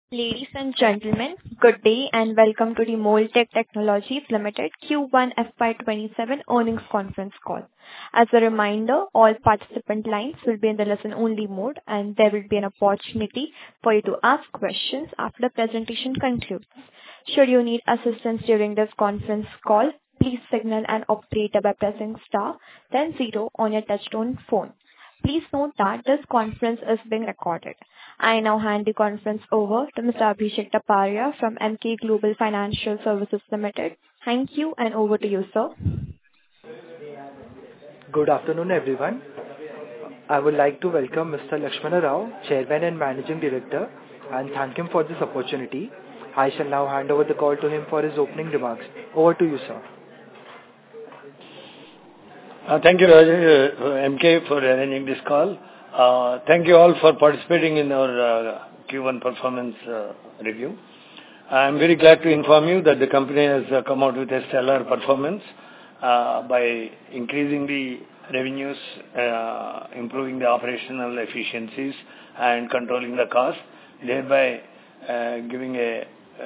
Ladies and gentlemen, good day and welcome to the Moltech Technologies Limited Q1 FY27 earnings conference call. As a reminder, all participant lines will be in the listen-only mode, and there will be an opportunity for you to ask questions after the presentation concludes. Should you need assistance during this conference call, please signal an operator by pressing star, then 0 on your touchtone phone. Please note that this conference is being recorded. I now hand the conference over to Mr. Abhishek Taparia from Emkay Global Financial Services Limited. Thank you, and over to you, sir. Good afternoon, everyone. I would like to welcome Mr. Lakshmana Rao, Chairman and Managing Director, and thank him for this opportunity. I shall now hand over the call to him for his opening remarks. Over to you, sir. Thank you, MK, for arranging this call. Thank you all for participating in our Q1 performance review. I am very glad to inform you that the company has come out with a stellar performance by increasing the revenues, improving the operational efficiencies, and controlling the cost, thereby giving a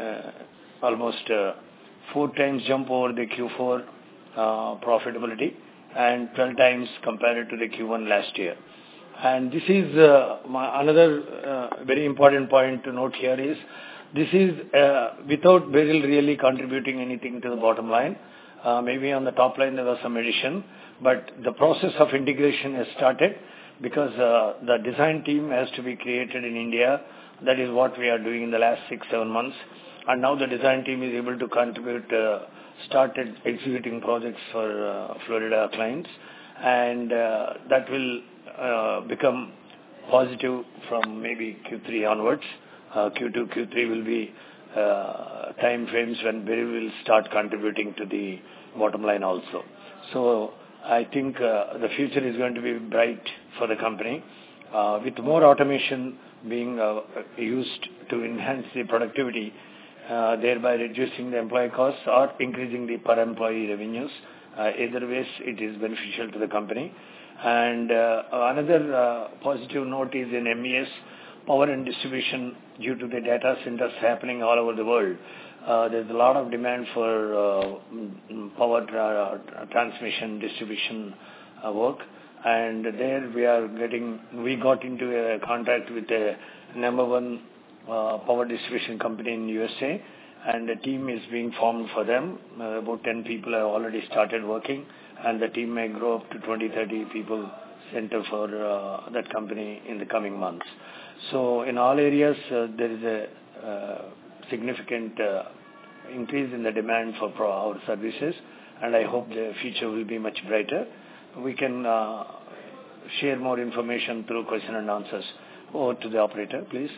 almost 4 times jump over the Q4 profitability and 12 times compared to the Q1 last year. And this is another very important point to note here is, this is without Beryl really contributing anything to the bottom line. Maybe on the top line there was some addition, but the process of integration has started because the design team has to be created in India. That is what we are doing in the last 6-7 months. And now the design team is able to contribute, started executing projects for Florida clients, and that will become positive from maybe Q3 onwards. Q2, Q3 will be time frames when Beryl will start contributing to the bottom line also. So I think the future is going to be bright for the company, with more automation being used to enhance the productivity, thereby reducing the employee costs or increasing the per employee revenues. Either ways, it is beneficial to the company. And another positive note is in MES, power and distribution, due to the data centers happening all over the world. There's a lot of demand for power transmission, distribution work. And there we got into a contract with the number one power distribution company in USA, and the team is being formed for them. About 10 people have already started working, and the team may grow up to 20-30 people center for that company in the coming months. So in all areas, there is a significant increase in the demand for our services, and I hope the future will be much brighter. We can share more information through question and answers. Over to the operator, please.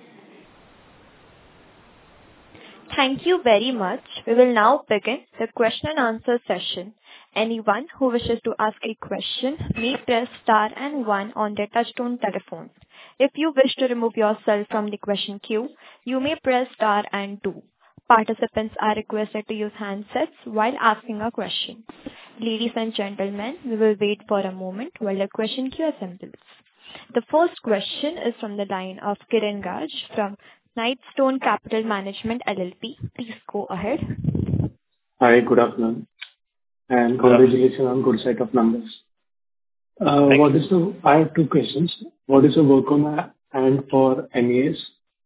Thank you very much. We will now begin the question and answer session. Anyone who wishes to ask a question may press star and 1 on their touchtone telephone. If you wish to remove yourself from the question queue, you may press star and 2. Participants are requested to use handsets while asking a question. Ladies and gentlemen, we will wait for a moment while the question queue assembles. The first question is from the line of Kiran Gaj from Knightstone Capital Management LLP. Please go ahead. Hi, good afternoon, and congratulations on good set of numbers. I have 2 questions. What is the work on hand for MES?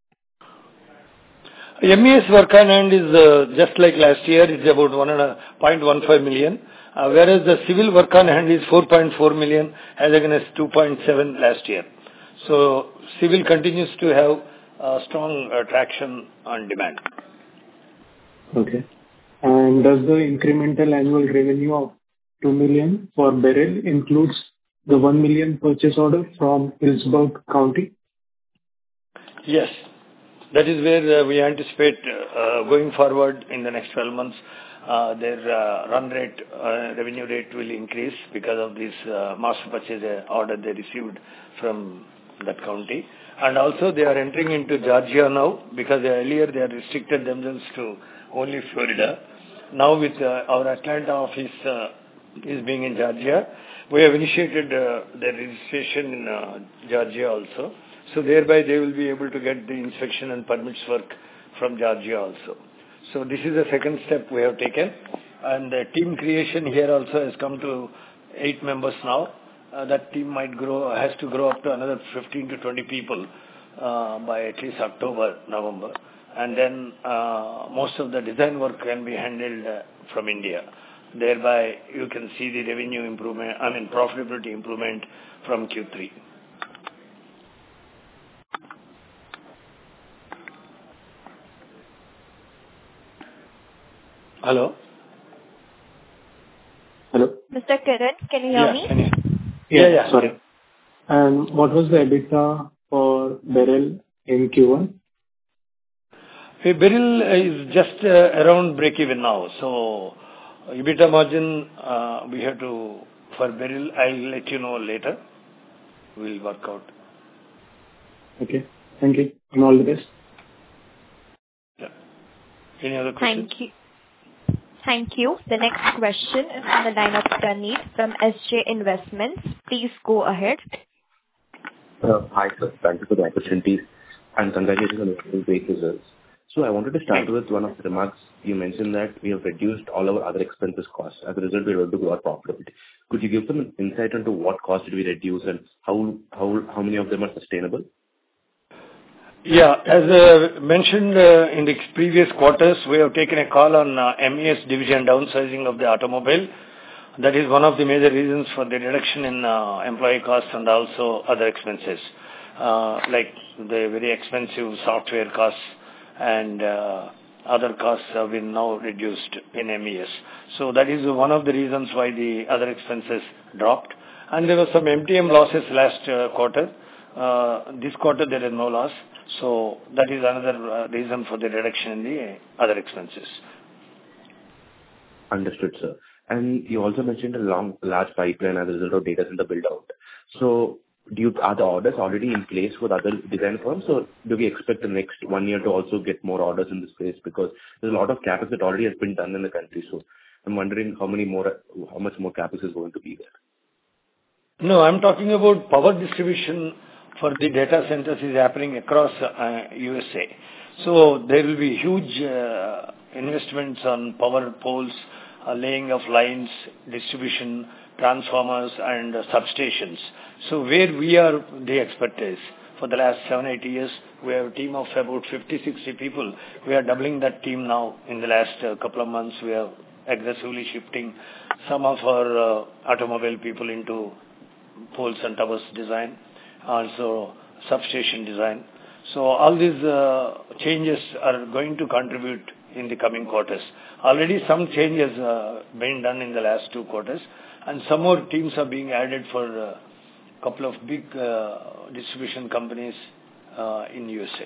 MES work on hand is just like last year. It's about 1.15 million, whereas the civil work on hand is 4.4 million as against 2.7 last year. So civil continues to have strong traction on demand. Okay. And does the incremental annual revenue of 2 million for Beryl includes the 1 million purchase order from Hillsborough County? Yes. That is where we anticipate going forward in the next 12 months. Their run rate, revenue rate will increase because of this master purchase order they received from that county. And also they are entering into Georgia now, because earlier they had restricted themselves to only Florida. Now with our Atlanta office is being in Georgia, we have initiated the registration in Georgia also. So thereby they will be able to get the inspection and permits work from Georgia also. So this is the second step we have taken. And the team creation here also has come to 8 members now. That team has to grow up to another 15 to 20 people by at least October, November. And then most of the design work can be handled from India. Thereby you can see the revenue improvement, profitability improvement from Q3. Hello? Hello? Mr. Kiran, can you hear me? Yeah. Sorry. And what was the EBITDA for Beryl in Q1? Beryl is just around break-even now. So EBITDA margin, for Beryl, I'll let you know later. We'll work out. Okay. Thank you. And all the best. Yeah. Any other questions? Thank you. The next question is on the line of Praneeth from SJ Investments. Please go ahead. Hi, sir. Thank you for the opportunity and congratulations on the great results. So I wanted to start with one of the remarks. You mentioned that we have reduced all our other expenses costs. As a result, we were able to grow our profitability. Could you give some insight into what costs did we reduce and how many of them are sustainable? Yeah. As mentioned in the previous quarters, we have taken a call on MES division downsizing of the automobile. That is one of the major reasons for the reduction in employee costs and also other expenses, like the very expensive software costs and other costs have been now reduced in MES. So that is one of the reasons why the other expenses dropped. And there were some MTM losses last quarter. This quarter there is no loss. So that is another reason for the reduction in the other expenses. Understood, sir. And you also mentioned a large pipeline as a result of data center build-out. So are the orders already in place with other design firms, or do we expect the next 1 year to also get more orders in this space? Because there's a lot of CapEx that already has been done in the country. So I'm wondering how much more CapEx is going to be there. No, I'm talking about power distribution for the data centers is happening across USA. So there will be huge investments on power poles, laying of lines, distribution, transformers and substations. So where we are the expertise. For the last 7-8 years, we have a team of about 50-60 people. We are doubling that team now. In the last couple of months, we are aggressively shifting some of our automobile people into poles and towers design, also substation design. So all these changes are going to contribute in the coming quarters. Already some changes been done in the last 2 quarters, and some more teams are being added for a couple of big distribution companies in USA.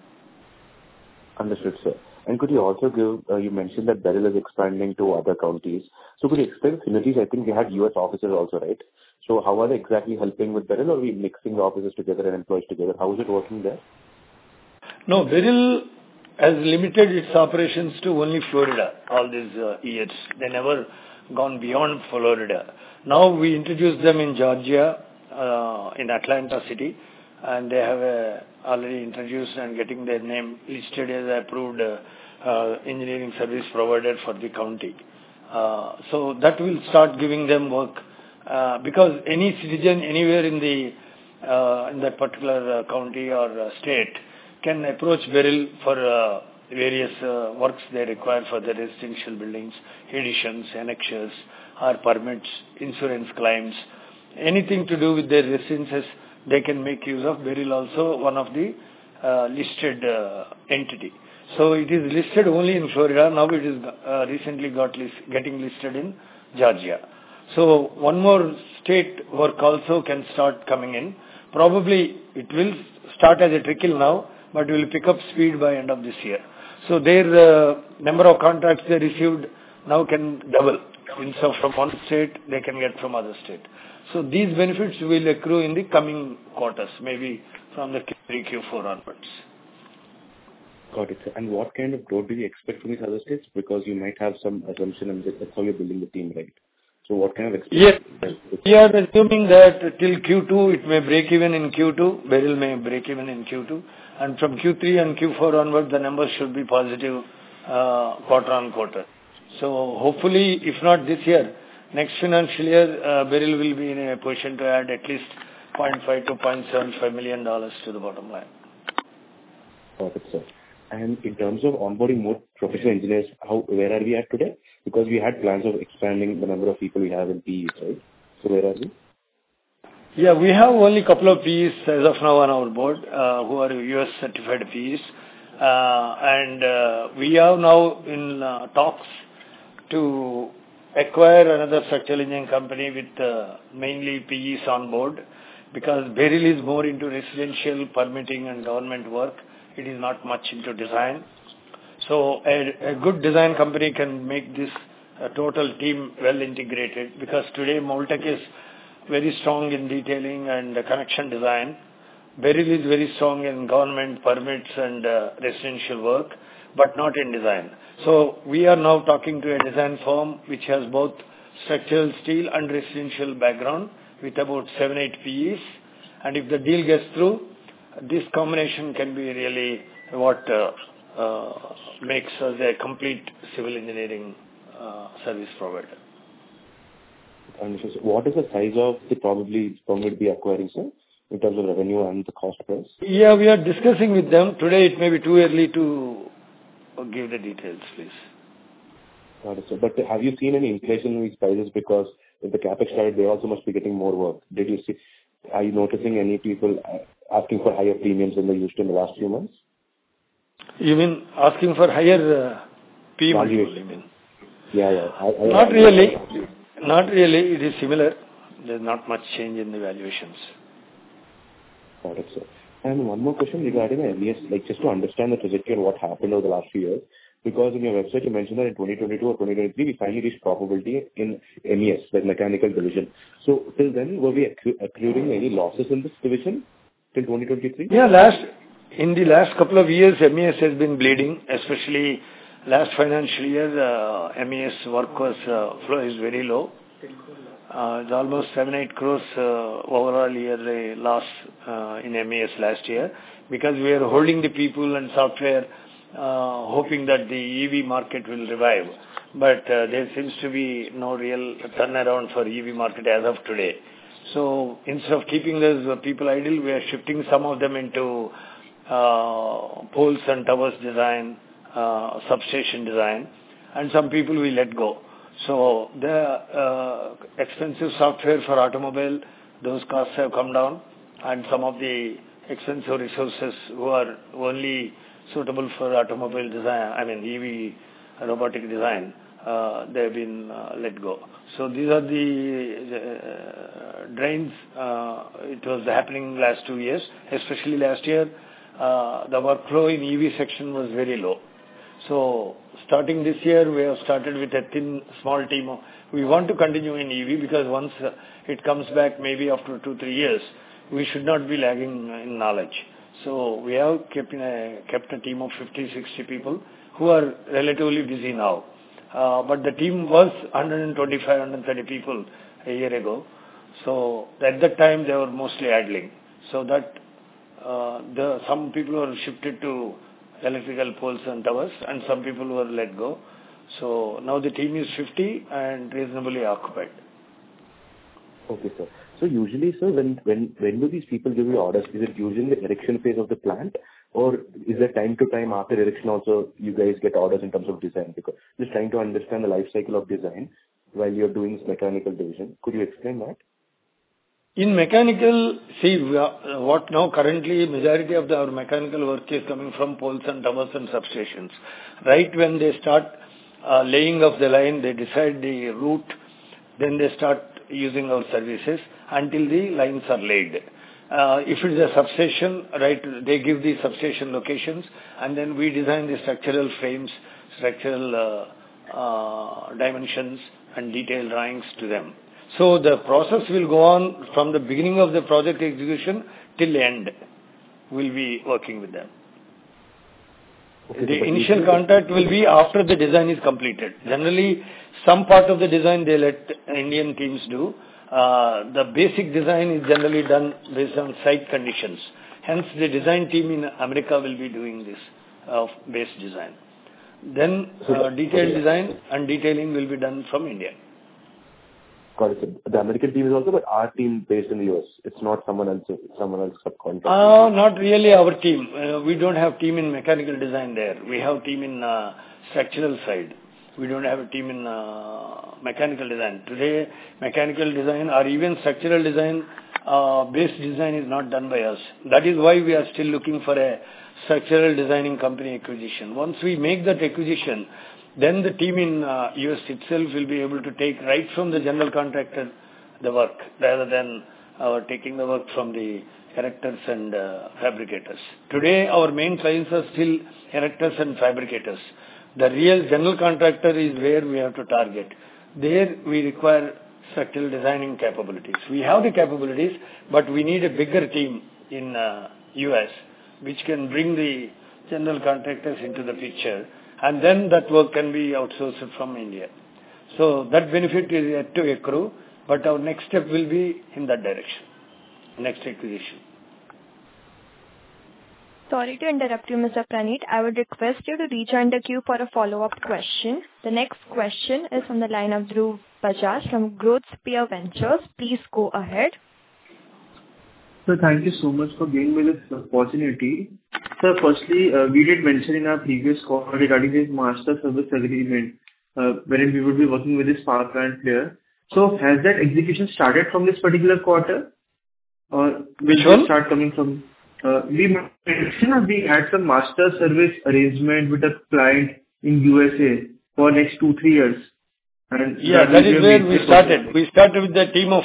Understood, sir. And could you also give, you mentioned that Beryl is expanding to other counties. So could you explain synergies? I think they had US offices also, right? So how are they exactly helping with Beryl, or are we mixing the offices together and employees together? How is it working there? No, Beryl has limited its operations to only Florida all these years. They never gone beyond Florida. Now we introduced them in Georgia, in Atlanta City, and they have already introduced and getting their name listed as approved engineering service provider for the county. So that will start giving them work because any citizen anywhere in that particular county or state can approach Beryl for various works they require for the residential buildings, additions, annexures, or permits, insurance claims, anything to do with their residences, they can make use of Beryl, also one of the listed entity. So it is listed only in Florida. Now it is recently getting listed in Georgia. So one more state work also can start coming in. Probably it will start as a trickle now, but will pick up speed by end of this year. So their number of contracts they received now can double. Instead of from one state, they can get from other state. So these benefits will accrue in the coming quarters, maybe from the Q3, Q4 onwards. Got it, sir. And what kind of growth do you expect from these other states? Because you might have some assumption and that's how you're building the team, right? So what kind of Yes. expectations? We are assuming that till Q2, it may break even in Q2. Beryl may break even in Q2. And from Q3 and Q4 onward, the numbers should be positive quarter on quarter. So hopefully, if not this year, next financial year, Beryl will be in a position to add at least $0.5 to $0.75 million to the bottom line. Perfect, sir. And in terms of onboarding more professional engineers, where are we at today? Because we had plans of expanding the number of people we have in PEs, right? So where are we? Yeah, we have only a couple of PEs as of now on our board who are US certified PEs. And we are now in talks to acquire another structural engineering company with mainly PEs on board, because Beryl is more into residential permitting and government work. It is not much into design. So a good design company can make this total team well integrated, because today Moltech is very strong in detailing and connection design. Beryl is very strong in government permits and residential work, but not in design. So we are now talking to a design firm which has both structural steel and residential background with about 7-8 PEs. And if the deal gets through, this combination can be really what makes us a complete civil engineering service provider. What is the size of the probably going to be acquiring, sir, in terms of revenue and the cost price? Yeah, we are discussing with them. Today it may be too early to give the details, please. Got it, sir. But have you seen any inflation in these prices? Because if the capex side, they also must be getting more work. Are you noticing any people asking for higher premiums than they used to in the last few months? You mean asking for higher P multiple, you mean? Yeah. Not really. Not really. It is similar. There's not much change in the valuations. Got it, sir. And one more question regarding the MES, like just to understand the trajectory and what happened over the last few years. Because in your website, you mentioned that in 2022 or 2023, we finally reached profitability in MES, like mechanical division. So till then, were we accruing any losses in this division till 2023? Yeah, in the last couple of years, MES has been bleeding, especially last financial year, MES work flow is very low. It's almost 7-8 crores overall yearly loss in MES last year, because we are holding the people and software, hoping that the EV market will revive. But there seems to be no real turnaround for EV market as of today. So instead of keeping those people idle, we are shifting some of them into poles and towers design, substation design, and some people we let go. So the expensive software for automobile, those costs have come down, and some of the expensive resources who are only suitable for automobile design, EV robotic design, they have been let go. So these are the drains. It was happening last 2 years, especially last year. The workflow in EV section was very low. So starting this year, we have started with a small team. We want to continue in EV, because once it comes back, maybe after 2-3 years, we should not be lagging in knowledge. So we have kept a team of 50-60 people who are relatively busy now. But the team was 125-130 people a year ago. So at that time, they were mostly idling. So that some people were shifted to electrical poles and towers, and some people were let go. So now the team is 50 and reasonably occupied. Okay, sir. So usually, sir, when do these people give you orders? Is it usually the erection phase of the plant, or is there time to time after erection also you guys get orders in terms of design? Because just trying to understand the life cycle of design while you're doing this mechanical division. Could you explain that? In mechanical, what now currently majority of our mechanical work is coming from poles and towers and substations. Right when they start laying of the line, they decide the route, then they start using our services until the lines are laid. If it is a substation, right, they give the substation locations, and then we design the structural frames, structural dimensions and detailed drawings to them. So the process will go on from the beginning of the project execution till the end. We'll be working with them. Okay, The initial contract will be after the design is completed. Generally, some part of the design they let Indian teams do. The basic design is generally done based on site conditions. Hence, the design team in America will be doing this base design. Then, detailed design and detailing will be done from India. Got it. The American team is also, but our team based in the US. It's not someone else subcontract. Not really our team. We don't have team in mechanical design there. We have team in structural side. We don't have a team in mechanical design. Today, mechanical design or even structural design, base design is not done by us. That is why we are still looking for a structural designing company acquisition. Once we make that acquisition, then the team in US itself will be able to take right from the general contractor the work rather than taking the work from the erectors and fabricators. Today, our main clients are still erectors and fabricators. The real general contractor is where we have to target. There we require structural designing capabilities. We have the capabilities, but we need a bigger team in US which can bring the general contractors into the picture, and then that work can be outsourced from India. So that benefit is yet to accrue, but our next step will be in that direction, next acquisition. Sorry to interrupt you, Mr. Praneet. I would request you to rejoin the queue for a follow-up question. The next question is from the line of Dhruv Bajaj from Growth Sphere Ventures. Please go ahead. So thank you so much for giving me this opportunity. Sir, firstly, we did mention in our previous call regarding this master service agreement, wherein we would be working with this power plant player. So has that execution started from this particular quarter? Or will it start coming from... we mentioned we had some master service arrangement with a client in USA for next 2-3 years. And that is where we started. We started with a team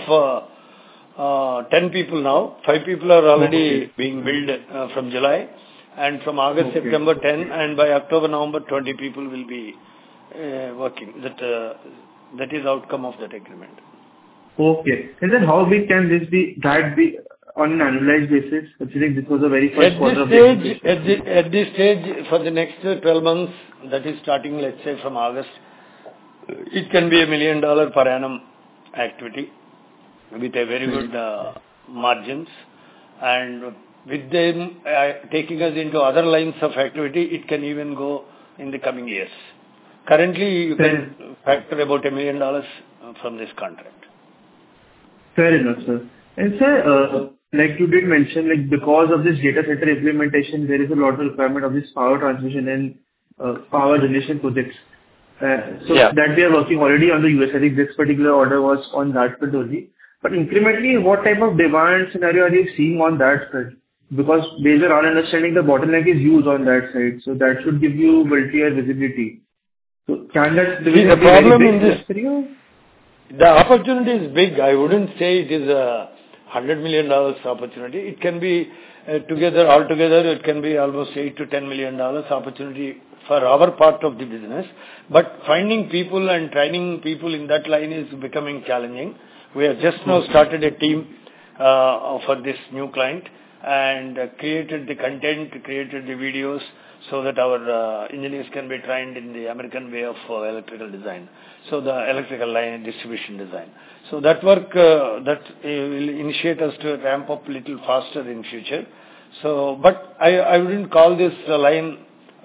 of 10 people now. 5 people are already being billed from July. And from August, September 10, and by October, November, 20 people will be working. That is outcome of that agreement. Okay. And then how big can this be on an annualized basis, considering this was a very first quarter of the At this stage, for the next 12 months, that is starting, let's say, from August, it can be $1 million per annum activity with a very good margins. And with them taking us into other lines of activity, it can even go in the coming years. Currently, you can factor about $1 million from this contract. Fair enough, sir. And sir, like you did mention, like because of this data center implementation, there is a lot of requirement of this power transmission and power generation projects. That we are working already on the US. I think this particular order was on that front only. But incrementally, what type of demand scenario are you seeing on that front? Because based on our understanding, the bottleneck is huge on that side. So that should give you multi-year visibility. So can that... the problem in this... The opportunity is big. I wouldn't say it is a $100 million opportunity. It can be altogether, it can be almost $8 to $10 million opportunity for our part of the business. But finding people and training people in that line is becoming challenging. We have just now started a team for this new client and created the content, created the videos so that our engineers can be trained in the American way of electrical design. So the electrical line distribution design. So that work that will initiate us to ramp up a little faster in future. So, but I wouldn't call this line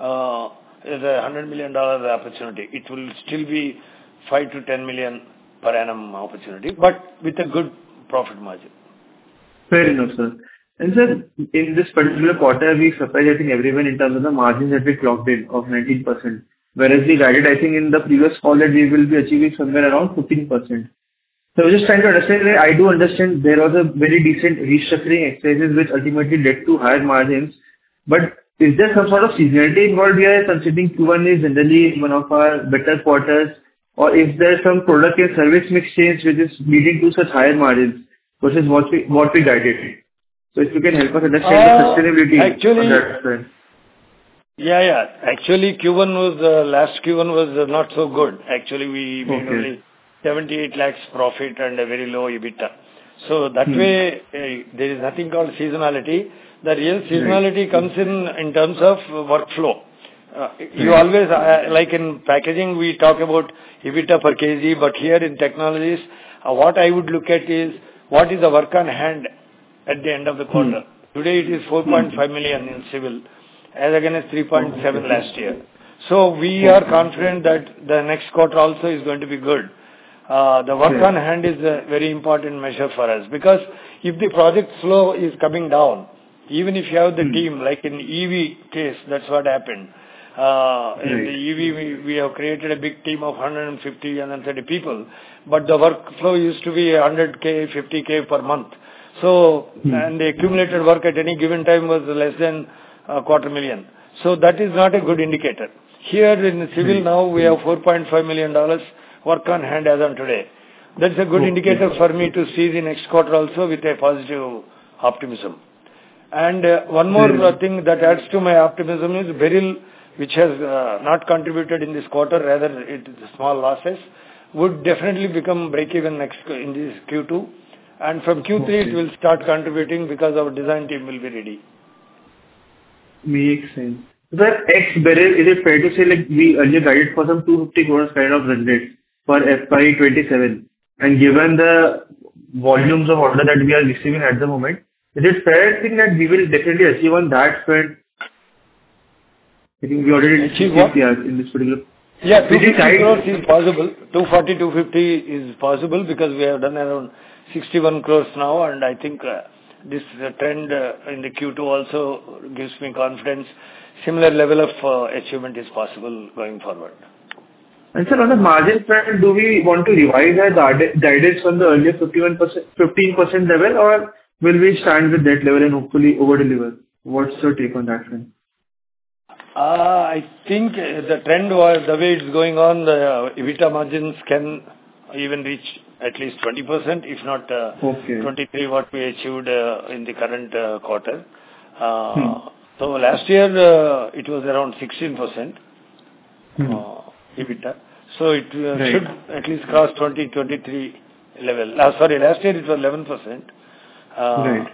as a $100 million opportunity. It will still be 5 to 10 million per annum opportunity, but with a good profit margin. Fair enough, sir. And sir, in this particular quarter, we surprised, I think, everyone in terms of the margins that we clocked in of 19%. Whereas we guided, I think, in the previous call that we will be achieving somewhere around 15%. So I was just trying to understand, I do understand there was a very decent restructuring exercises which ultimately led to higher margins. But is there some sort of seasonality involved here, considering Q1 is generally one of our better quarters? Or is there some product and service mix change which is leading to such higher margins versus what we guided? So if you can help us understand the sustainability on that front. Actually, last Q1 was not so good. Actually, we made only 78 lakhs profit and a very low EBITDA. So that way, there is nothing called seasonality. The real seasonality comes in terms of workflow. You always, like in packaging, we talk about EBITDA per kg, but here in technologies, what I would look at is what is the work on hand at the end of the quarter. Today it is 4.5 million in civil, as against 3.7 last year. So we are confident that the next quarter also is going to be good. The work on hand is a very important measure for us, because if the project flow is coming down, even if you have the team, like in EV case, that's what happened. In the EV, we have created a big team of 150, 130 people, but the workflow used to be 100K, 50K per month. So, and the accumulated work at any given time was less than $250,000. So that is not a good indicator. Here in civil now, we have $4.5 million work on hand as on today. That's a good indicator for me to see the next quarter also with a positive optimism. And one more thing that adds to my optimism is Beryl, which has not contributed in this quarter, rather it is small losses, would definitely become break-even in this Q2. And from Q3 it will start contributing because our design team will be ready. Makes sense. Sir, ex-Beryl, is it fair to say like we earlier guided for some 250 crores kind of run rate for FY27? And given the volumes of order that we are receiving at the moment, is it fair to think that we will definitely achieve on that front? I think we already achieved in this particular. Yeah, 250 crores is possible. 240, 250 is possible because we have done around 61 crores now, and I think this trend in the Q2 also gives me confidence. Similar level of achievement is possible going forward. And sir, on the margin front, do we want to revise our guidance from the earlier 15% level, or will we stand with that level and hopefully over-deliver? What's your take on that front? I think the trend was the way it's going on, the EBITDA margins can even reach at least 20%, if not 23, what we achieved in the current quarter. So last year it was around 16% EBITDA. So it should at least cross 23 level. Last year it was 11%.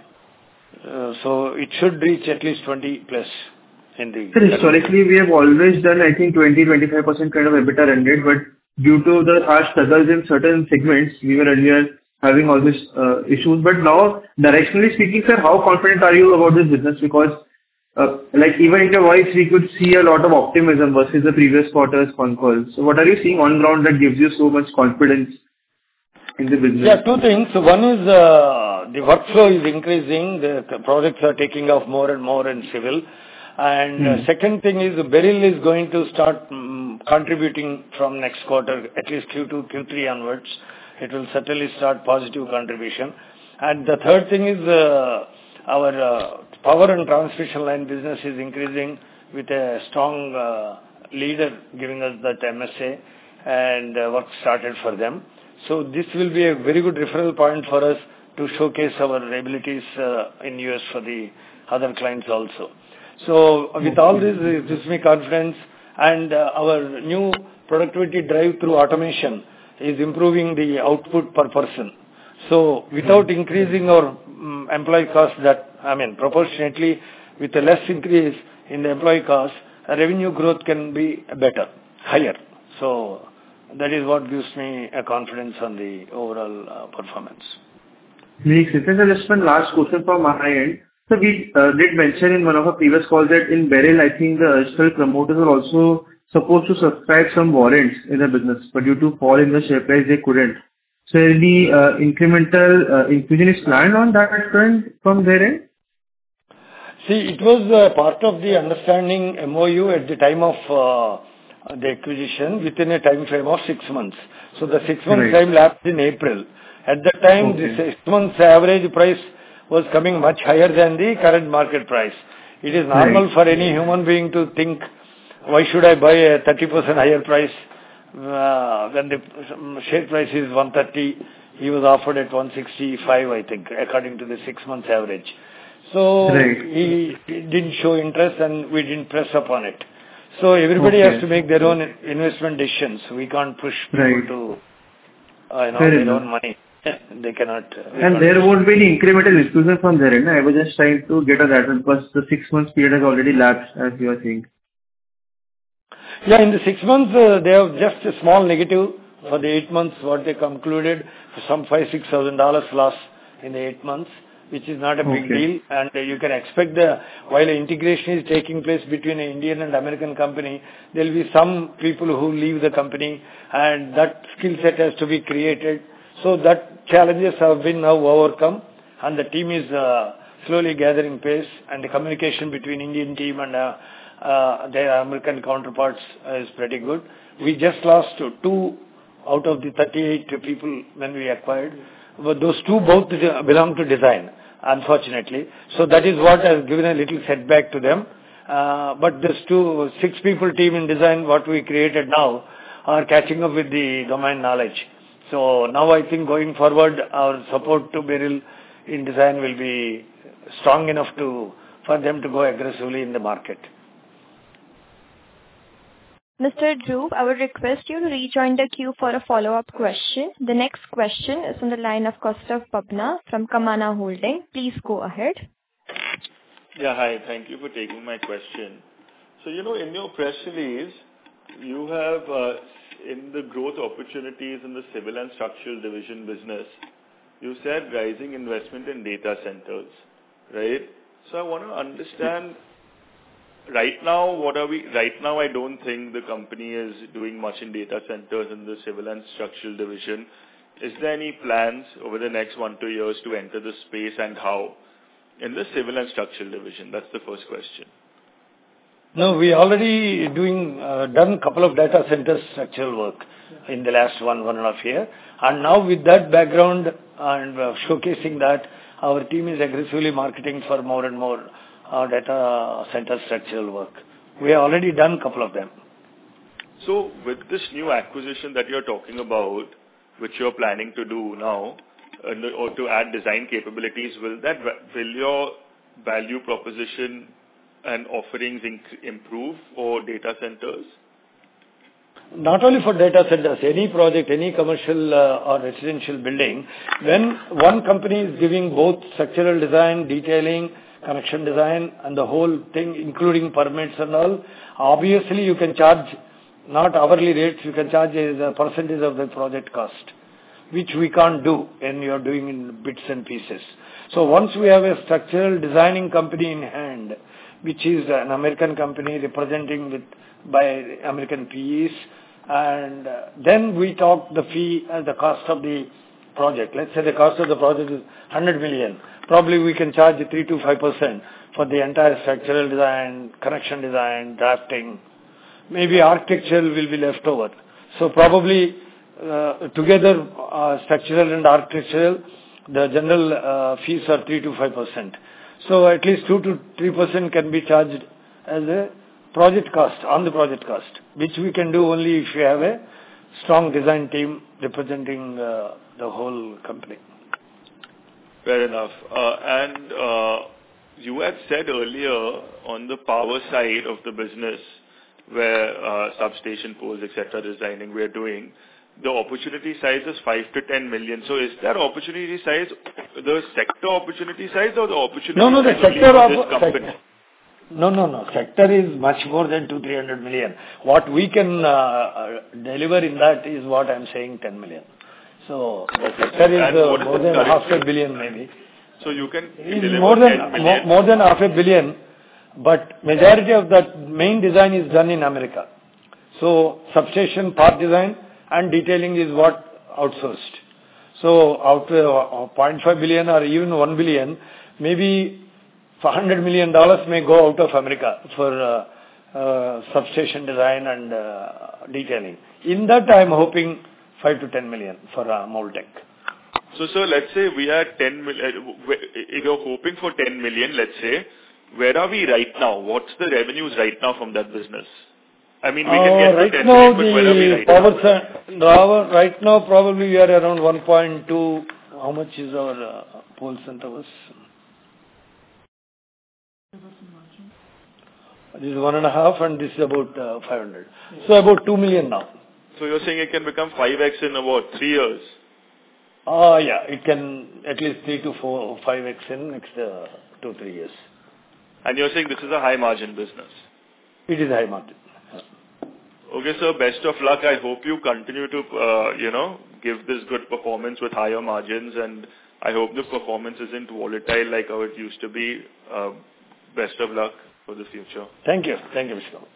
So it should reach at least 20 plus. So historically, we have always done, I think, 20-25% kind of EBITDA run rate, but due to our struggles in certain segments, we were earlier having all these issues. But now, directionally speaking, sir, how confident are you about this business? Because, like even in your voice, we could see a lot of optimism versus the previous quarter's con call. So what are you seeing on ground that gives you so much confidence in the business? Yeah, two things. One is the workflow is increasing. The projects are taking off more and more in civil. And second thing is Beryl is going to start contributing from next quarter, at least Q2, Q3 onwards. It will certainly start positive contribution. And the third thing is our power and transmission line business is increasing with a strong leader giving us that MSA, and work started for them. So this will be a very good referral point for us to showcase our abilities in US for the other clients also. So with all this, it gives me confidence, and our new productivity drive through automation is improving the output per person. So without increasing our employee costs, proportionately with a less increase in the employee costs, revenue growth can be better, higher. So that is what gives me a confidence on the overall performance. Makes sense. And just one last question from my end. So we did mention in one of our previous calls that in Beryl, I think the original promoters were also supposed to subscribe some warrants in the business, but due to fall in the share price, they couldn't. So any incremental infusion is planned on that front from their end? See, it was part of the understanding MOU at the time of the acquisition within a time frame of 6 months. So the 6 months time lapsed in April. At that time, the 6 months average price was coming much higher than the current market price. It is normal for any human being to think, why should I buy a 30% higher price when the share price is 130? He was offered at 165, I think, according to the 6 months average. So he didn't show interest and we didn't press upon it. So everybody has to make their own investment decisions. We can't push people to their own money. They cannot. And there won't be any incremental infusion from their end. I was just trying to get on that one because the 6 months period has already lapsed, as you are saying. Yeah, in the 6 months, they have just a small negative. For the 8 months, what they concluded, some $5,000-6,000 loss in the 8 months, which is not a big deal. And you can expect while integration is taking place between an Indian and American company, there will be some people who leave the company, and that skill set has to be created. So that challenges have been now overcome, and the team is slowly gathering pace, and the communication between Indian team and their American counterparts is pretty good. We just lost 2 out of the 38 people when we acquired. But those 2 both belong to design, unfortunately. So that is what has given a little setback to them. But this 6 people team in design, what we created now, are catching up with the domain knowledge. So now I think going forward, our support to Beryl in design will be strong enough for them to go aggressively in the market. Mr. Dhruv, I would request you to rejoin the queue for a follow-up question. The next question is on the line of Kaustav Pabna from Kamana Holding. Please go ahead. Yeah, hi. Thank you for taking my question. So, in your press release, you have in the growth opportunities in the civil and structural division business, you said rising investment in data centers, right? So I want to understand, right now, I don't think the company is doing much in data centers in the civil and structural division. Is there any plans over the next 1-2 years to enter the space, and how? In the civil and structural division, that's the first question. No, we already done a couple of data center structural work in the last 1.5 year. And now with that background and showcasing that, our team is aggressively marketing for more and more data center structural work. We have already done a couple of them. So with this new acquisition that you're talking about, which you're planning to do now, or to add design capabilities, will your value proposition and offerings improve for data centers? Not only for data centers, any project, any commercial or residential building, when one company is giving both structural design, detailing, connection design, and the whole thing, including permits and all, obviously you can charge not hourly rates, you can charge as a percentage of the project cost, which we can't do when you are doing in bits and pieces. So once we have a structural designing company in hand, which is an American company representing by American PEs, and then we talk the fee and the cost of the project. Let's say the cost of the project is 100 million. Probably we can charge 3 to 5% for the entire structural design, connection design, drafting. Maybe architectural will be left over. So probably together structural and architectural, the general fees are 3 to 5%. So at least 2 to 3% can be charged as a project cost, on the project cost, which we can do only if we have a strong design team representing the whole company. Fair enough. And you had said earlier on the power side of the business, where substation poles, etc., designing we are doing, the opportunity size is 5 to 10 million. So is that opportunity size the sector opportunity size or the opportunity No, the size sector of this company? No. Sector is much more than 200-300 million. What we can deliver in that is what I'm saying, 10 million. So the sector is more than $500 million maybe. So you can deliver more than $500 million, but majority of that main design is done in America. So substation part design and detailing is what outsourced. So out of $0.5 billion or even $1 billion, maybe $100 million may go out of America for substation design and detailing. In that, I'm hoping 5 to 10 million for Moltech. So, sir, let's say we are 10 million. If you're hoping for 10 million, let's say, where are we right now? What's the revenues right now from that business? I mean, we can get to 10 million, but where are we right now? Right now, probably we are around 1.2. How much is our poles and towers? This is 1.5 and this is about 500. So about 2 million now. So you're saying it can become 5x in about 3 years? Yeah, it can at least 3 to 4 or 5x in next 2-3 years. And you're saying this is a high margin business? It is high margin. Okay, sir. Best of luck. I hope you continue to, give this good performance with higher margins, and I hope the performance isn't volatile like how it used to be. Best of luck for the future. Thank you. Thank you, Mr.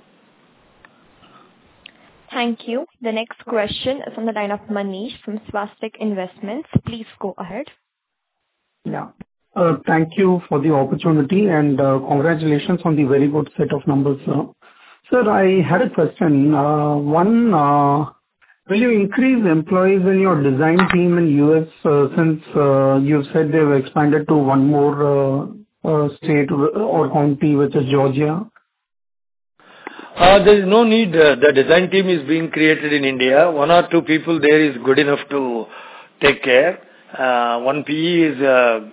Thank you. The next question is on the line of Manish from Swastik Investments. Please go ahead. Yeah. Thank you for the opportunity and congratulations on the very good set of numbers, sir. Sir, I had a question. One, will you increase employees in your design team in US since you said they've expanded to one more state or county, which is Georgia? There is no need. The design team is being created in India. One or two people there is good enough to take care. One PE is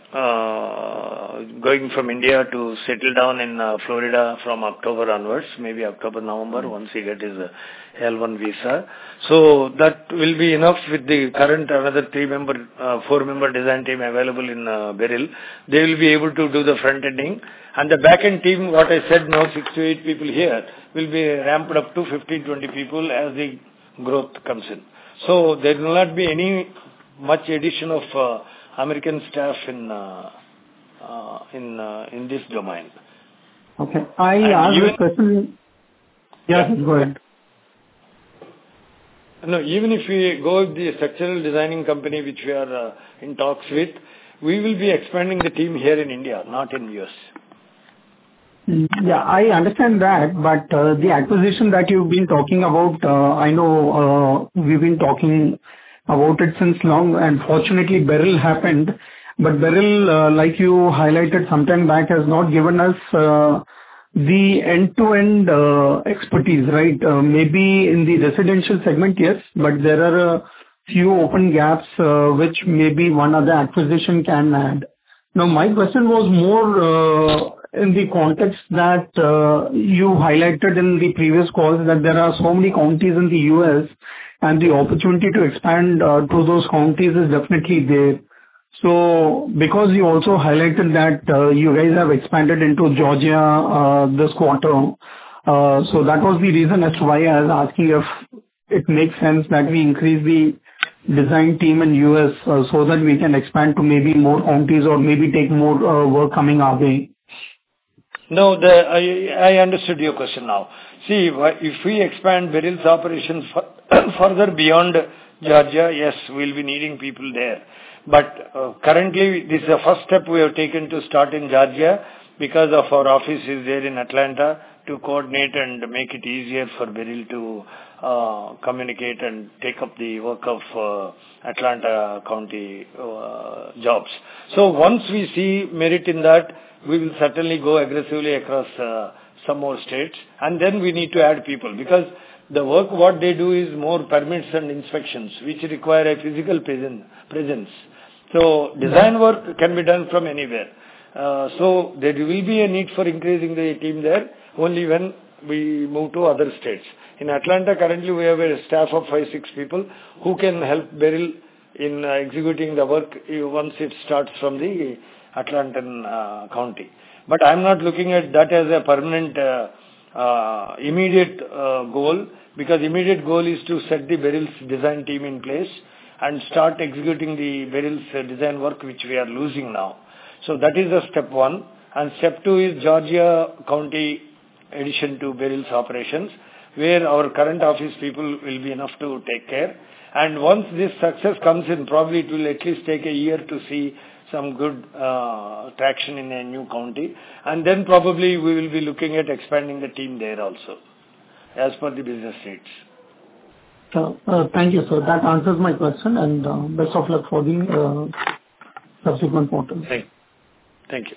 going from India to settle down in Florida from October onwards, maybe October, November, once he gets his L1 visa. So that will be enough with the current another 4-member design team available in Beryl. They will be able to do the front ending. And the back end team, what I said now, 6 to 8 people here, will be ramped up to 15-20 people as the growth comes in. So there will not be any much addition of American staff in this domain. Okay. I asked a question. Yeah, go ahead. No, even if we go with the structural designing company which we are in talks with, we will be expanding the team here in India, not in US. Yeah, I understand that, but the acquisition that you've been talking about, I know we've been talking about it since long, and fortunately Beryl happened, but Beryl, like you highlighted some time back, has not given us the end-to-end expertise, right? Maybe in the residential segment, yes, but there are a few open gaps which maybe one other acquisition can add. Now, my question was more in the context that you highlighted in the previous calls that there are so many counties in the US and the opportunity to expand to those counties is definitely there. So, because you also highlighted that you guys have expanded into Georgia this quarter, so that was the reason as to why I was asking if it makes sense that we increase the design team in US so that we can expand to maybe more counties or maybe take more work coming our way. No, I understood your question now. See, if we expand Beryl's operations further beyond Georgia, yes, we'll be needing people there. But currently, this is the first step we have taken to start in Georgia because of our office is there in Atlanta to coordinate and make it easier for Beryl to communicate and take up the work of Atlanta County jobs. So once we see merit in that, we will certainly go aggressively across some more states, and then we need to add people because the work what they do is more permits and inspections which require a physical presence. So design work can be done from anywhere. So there will be a need for increasing the team there only when we move to other states. In Atlanta currently we have a staff of 5-6 people who can help Beryl in executing the work once it starts from the Atlantan county. But I am not looking at that as a permanent immediate goal because immediate goal is to set the Beryl's design team in place and start executing the Beryl's design work which we are losing now. So that is the step one. And step two is Georgia County addition to Beryl's operations where our current office people will be enough to take care. And once this success comes in, probably it will at least take a year to see some good traction in a new county. And then probably we will be looking at expanding the team there also as per the business needs. Thank you, sir. That answers my question and best of luck for the subsequent quarters. Thank you.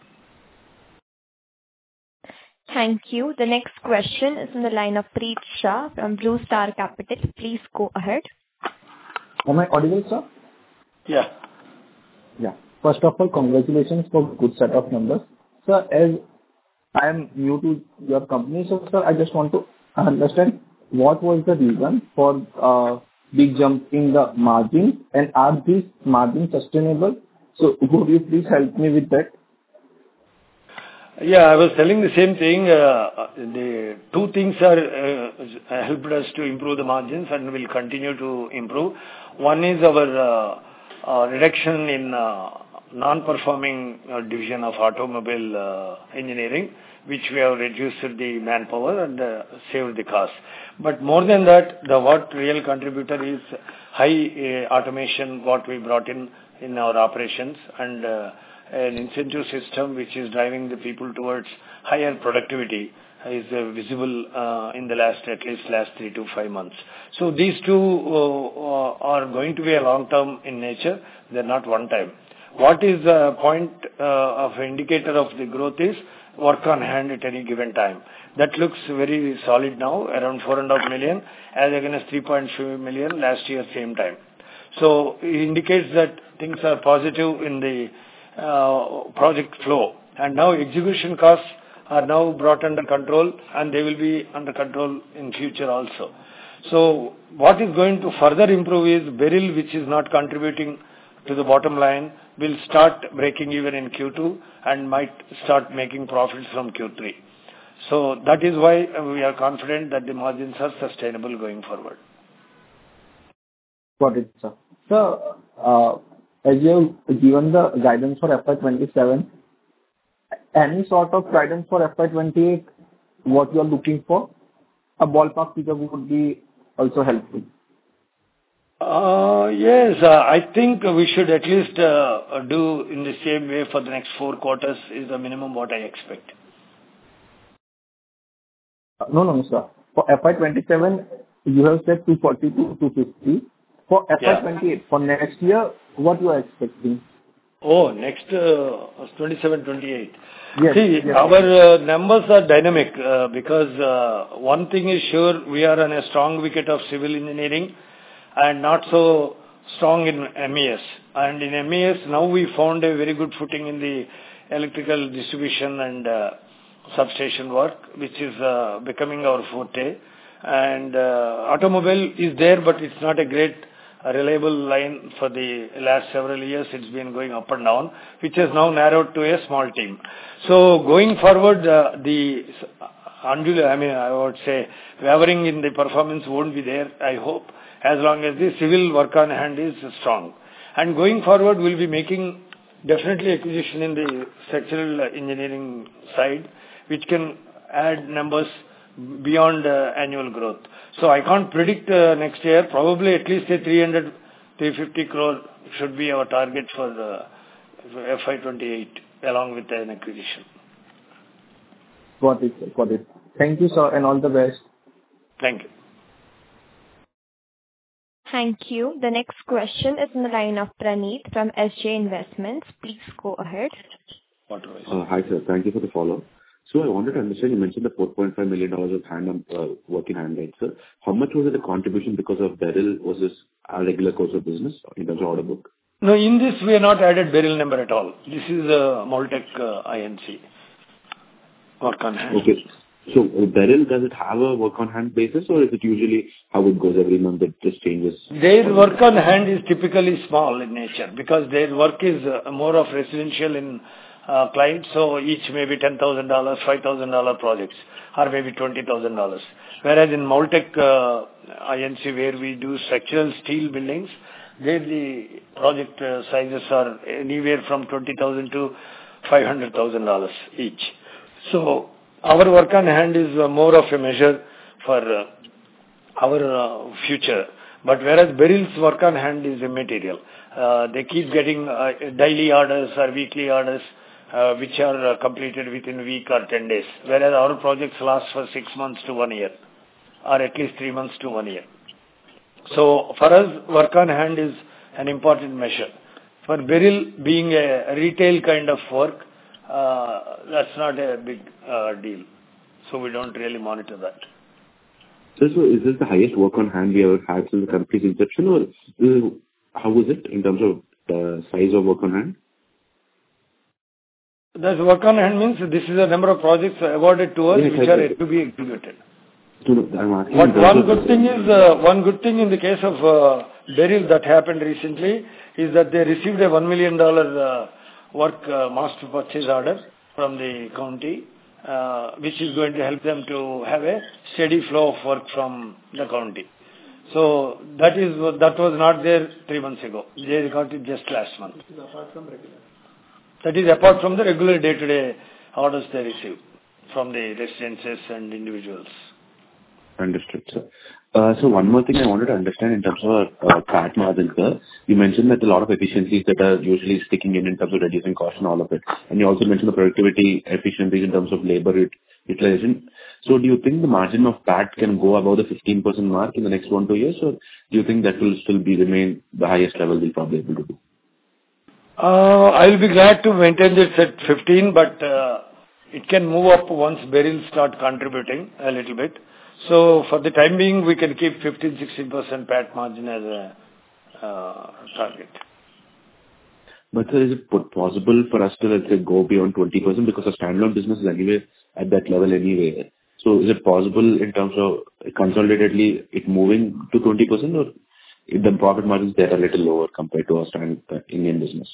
Thank you. The next question is in the line of Preet Shah from Blue Star Capital. Please go ahead. Am I audible, sir? Yeah. Yeah. First of all, congratulations for good set of numbers. Sir, as I am new to your company, so sir, I just want to understand what was the reason for big jump in the margin and are these margins sustainable? So would you please help me with that? Yeah, I was telling the same thing. The two things are helped us to improve the margins and will continue to improve. One is our reduction in non-performing division of automobile engineering, which we have reduced the manpower and saved the cost. But more than that, what real contributor is high automation, what we brought in our operations, and an incentive system which is driving the people towards higher productivity is visible in the last 3 to 5 months. So these two are going to be a long-term in nature. They're not one time. What is the point of indicator of the growth is work on hand at any given time. That looks very solid now, around 4.5 million, as against 3.5 million last year same time. So it indicates that things are positive in the project flow. And now execution costs are now brought under control, and they will be under control in future also. So what is going to further improve is Beryl, which is not contributing to the bottom line, will start breaking even in Q2 and might start making profits from Q3. So that is why we are confident that the margins are sustainable going forward. Got it, sir. So, as you have given the guidance for FY27, any sort of guidance for FY28, what you are looking for? A ballpark figure would be also helpful. Yes, I think we should at least do in the same way for the next 4 quarters is the minimum what I expect. No, sir. For FY27, you have said 240 to 250. For FY28, for next year, what you are expecting? Oh, next 27, 28. Yes, See, yes. our numbers are dynamic because one thing is sure, we are on a strong wicket of civil engineering and not so strong in MES. And in MES, now we found a very good footing in the electrical distribution and substation work, which is becoming our forte. And automobile is there, but it's not a great reliable line for the last several years. It's been going up and down, which has now narrowed to a small team. So going forward, I would say wavering in the performance won't be there, I hope, as long as the civil work on hand is strong. And going forward, we'll be making definitely acquisition in the structural engineering side, which can add numbers beyond annual growth. So I can't predict next year. Probably at least a 300, 350 crore should be our target for FY28, along with an acquisition. Got it, sir. Got it. Thank you, sir, and all the best. Thank you. Thank you. The next question is in the line of Praneeth from SJ Investments. Please go ahead. Hi, sir. Thank you for the follow-up. So I wanted to understand, you mentioned the $4.5 million of work in hand, right, sir? How much was it a contribution because of Beryl versus our regular course of business in terms of order book? No, in this we have not added Beryl number at all. This is Moltech INC work on hand. Okay. So Beryl, does it have a work on hand basis, or is it usually how it goes every month, it just changes? Their work on hand is typically small in nature because their work is more of residential in clients, so each may be $10,000, $5,000 projects, or maybe $20,000. Whereas in Moltech INC, where we do structural steel buildings, there the project sizes are anywhere from $20,000 to $500,000 each. So our work on hand is more of a measure for our future. But whereas Beryl's work on hand is immaterial. They keep getting daily orders or weekly orders, which are completed within a week or 10 days. Whereas our projects last for 6 months to 1 year, or at least 3 months to 1 year. So for us, work on hand is an important measure. For Beryl, being a retail kind of work, that's not a big deal. So we don't really monitor that. So is this the highest work on hand we ever had since the company's inception, or how is it in terms of the size of work on hand? That work on hand means this is a number of projects awarded to us, which are yet to be executed. But one good thing in the case of Beryl that happened recently is that they received a $1 million work master purchase order from the county, which is going to help them to have a steady flow of work from the county. So that was not there 3 months ago. They got it just last month. That is apart from the regular day-to-day orders they receive from the residences and individuals. Understood, sir. So one more thing I wanted to understand in terms of PAT margin, sir. You mentioned that a lot of efficiencies that are usually sticking in terms of reducing cost and all of it. And you also mentioned the productivity efficiencies in terms of labor utilization. So do you think the margin of PAT can go above the 15% mark in the next 1-2 years, or do you think that will still remain the highest level we'll probably able to do? I'll be glad to maintain this at 15, but it can move up once Beryl start contributing a little bit. So for the time being, we can keep 15-16% PAT margin as a target. But sir, is it possible for us to, let's say, go beyond 20% because a standalone business is anyway at that level anyway? So is it possible in terms of consolidatedly it moving to 20%, or if the profit margins there are a little lower compared to our standard Indian business?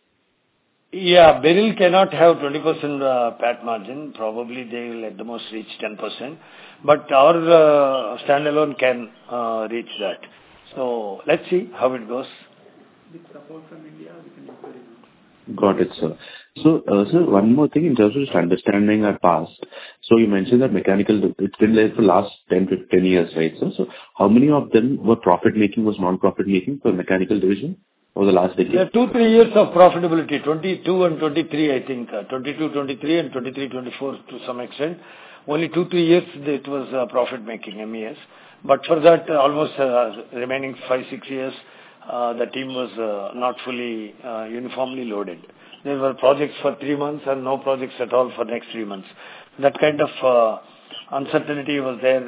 Yeah, Beryl cannot have 20% PAT margin. Probably they will at the most reach 10%. But our standalone can reach that. So let's see how it goes. With support from India, we can improve it. Got it, sir. So, sir, one more thing in terms of just understanding our past. So you mentioned that mechanical, it's been there for the last 10 years, right, sir? So how many of them were profit-making, was non-profit-making for mechanical division over the last decade? There are 2-3 years of profitability, 22 and 23, I think. 22, 23 and 23, 24 to some extent. Only 2-3 years it was profit-making, MES. But for that, almost remaining 5-6 years, the team was not fully uniformly loaded. There were projects for 3 months and no projects at all for next 3 months. That kind of uncertainty was there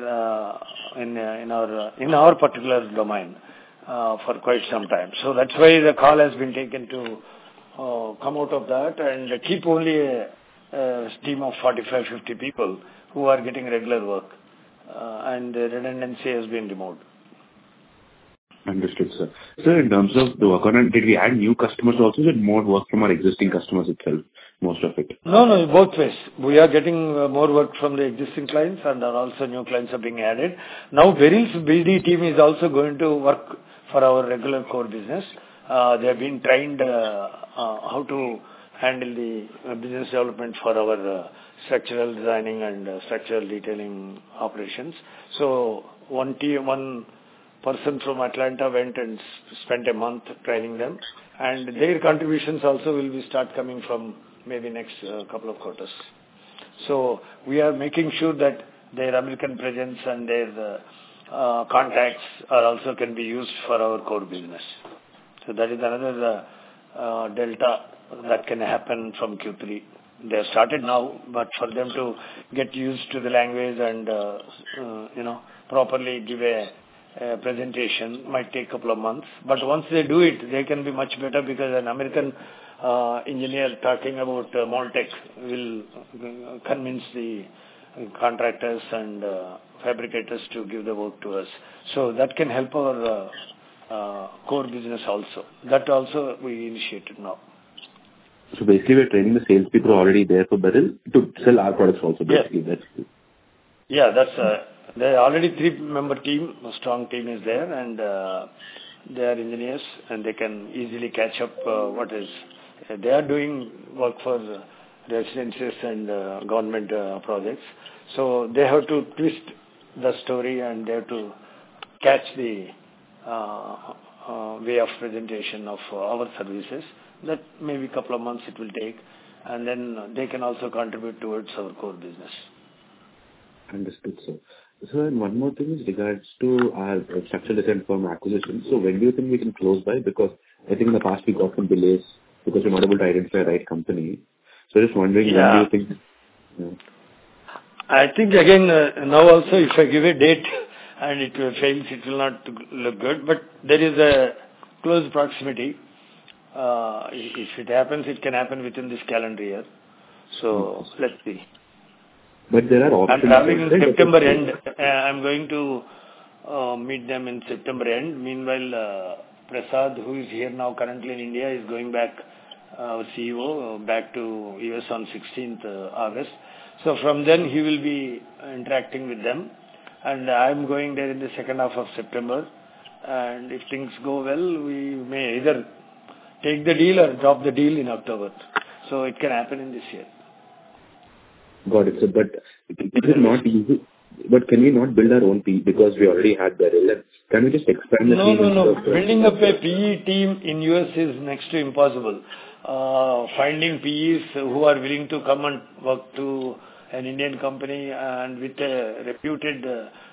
in our particular domain for quite some time. So that's why the call has been taken to come out of that and keep only a team of 45-50 people who are getting regular work, and the redundancy has been removed. Understood, sir. Sir, in terms of the work on it, did we add new customers also, or did more work from our existing customers itself, most of it? No, both ways. We are getting more work from the existing clients, and also new clients are being added. Now, Beryl's BD team is also going to work for our regular core business. They have been trained how to handle the business development for our structural designing and structural detailing operations. So one person from Atlanta went and spent a month training them, and their contributions also will be start coming from maybe next couple of quarters. So we are making sure that their American presence and their contacts are also can be used for our core business. So that is another delta that can happen from Q3. They have started now, but for them to get used to the language and properly give a presentation might take a couple of months. But once they do it, they can be much better, because an American engineer talking about Moltech will convince the contractors and fabricators to give the work to us. So that can help our core business also. That also we initiated now. So basically, we're training the salespeople already there for Beryl to sell our products also, basically. Yes. Yeah, that's there are already 3-member team, a strong team is there, and they are engineers, and they can easily catch up what is. They are doing work for residences and government projects. So they have to twist the story, and they have to catch the way of presentation of our services. That maybe a couple of months it will take, and then they can also contribute towards our core business. Understood, sir. So, and one more thing is regards to our structural design firm acquisition. So when do you think we can close by? Because I think in the past we got some delays because we're not able to identify the right company. So just wondering, when do you think? Yeah. I think again, now also if I give a date and it fails, it will not look good. But there is a close proximity. If it happens, it can happen within this calendar year. So let's see. But there are options. I'm traveling in September end. I'm going to meet them in September end. Meanwhile, Prasad, who is here now currently in India, is going back, our CEO, back to US on 16th August. So from then he will be interacting with them. And I'm going there in the second half of September. And if things go well, we may either take the deal or drop the deal in October. So it can happen in this year. Got it. So, but is it not easy? But can we not build our own PE because we already had Beryl? And can we just expand the team? No. Building up a PE team in US is next to impossible. Finding PEs who are willing to come and work to an Indian company and with a reputed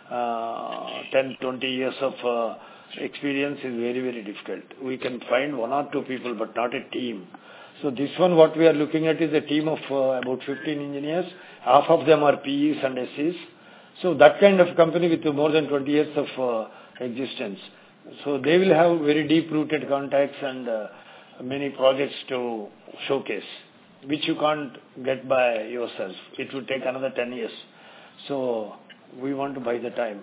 10, 20 years of experience is very, very difficult. We can find one or two people, but not a team. So this one, what we are looking at is a team of about 15 engineers. Half of them are PEs and SEs. So that kind of company with more than 20 years of existence. So they will have very deep-rooted contacts and many projects to showcase, which you can't get by yourself. It would take another 10 years. So we want to buy the time.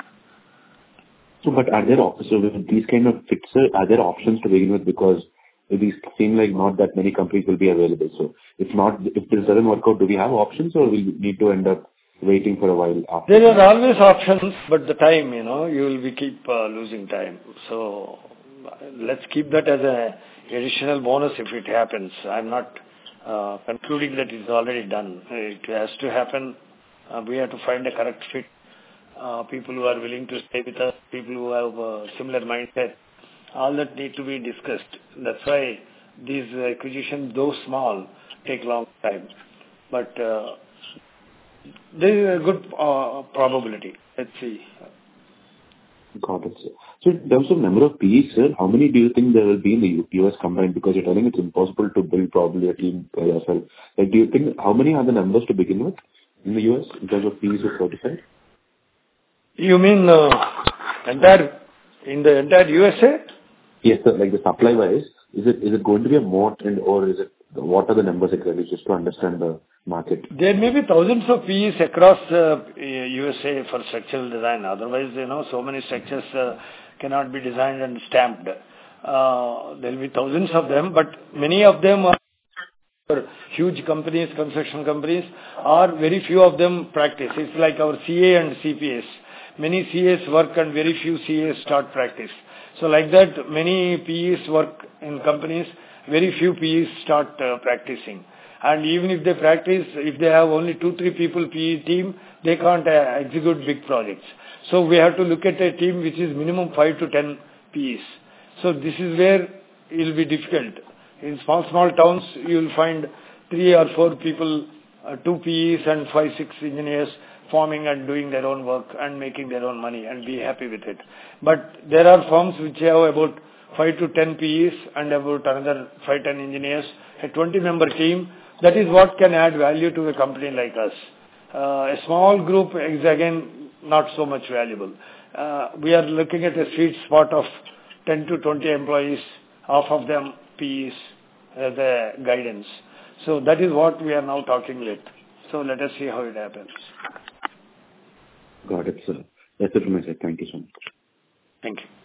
So, but are there with these kind of fits, are there options to begin with? Because these seem like not that many companies will be available. So if this doesn't work out, do we have options or we need to end up waiting for a while after? There are always options, but the time, you will be keep losing time. So let's keep that as a additional bonus if it happens. I'm not concluding that it's already done. It has to happen. We have to find a correct fit. People who are willing to stay with us, people who have a similar mindset. All that need to be discussed. That's why these acquisitions, though small, take long time. But there is a good probability. Let's see. Got it, sir. So in terms of number of PEs, sir, how many do you think there will be in the US combined? Because you're telling it's impossible to build probably a team by yourself. Like, do you think, how many are the numbers to begin with in the US in terms of PEs of certified? You mean in the entire USA? Yes, sir. Like the supply-wise, is it going to be a moat or is it, what are the numbers exactly, just to understand the market? There may be thousands of PEs across USA for structural design. Otherwise, so many structures cannot be designed and stamped. There will be thousands of them, but many of them are huge companies, construction companies, or very few of them practice. It's like our CA and CPS. Many CAs work and very few CAs start practice. So like that, many PEs work in companies, very few PEs start practicing. And even if they practice, if they have only 2-3 people PE team, they can't execute big projects. So we have to look at a team which is minimum 5 to 10 PEs. So this is where it will be difficult. In small towns, you will find 3 or 4 people, 2 PEs and 5-6 engineers forming and doing their own work and making their own money and be happy with it. But there are firms which have about 5 to 10 PEs and about another 5-10 engineers, a 20-member team. That is what can add value to a company like us. A small group is again not so much valuable. We are looking at a sweet spot of 10 to 20 employees, half of them PEs, the guidance. So that is what we are now talking with. So let us see how it happens. Got it, sir. That's it from my side. Thank you so much. Thank you.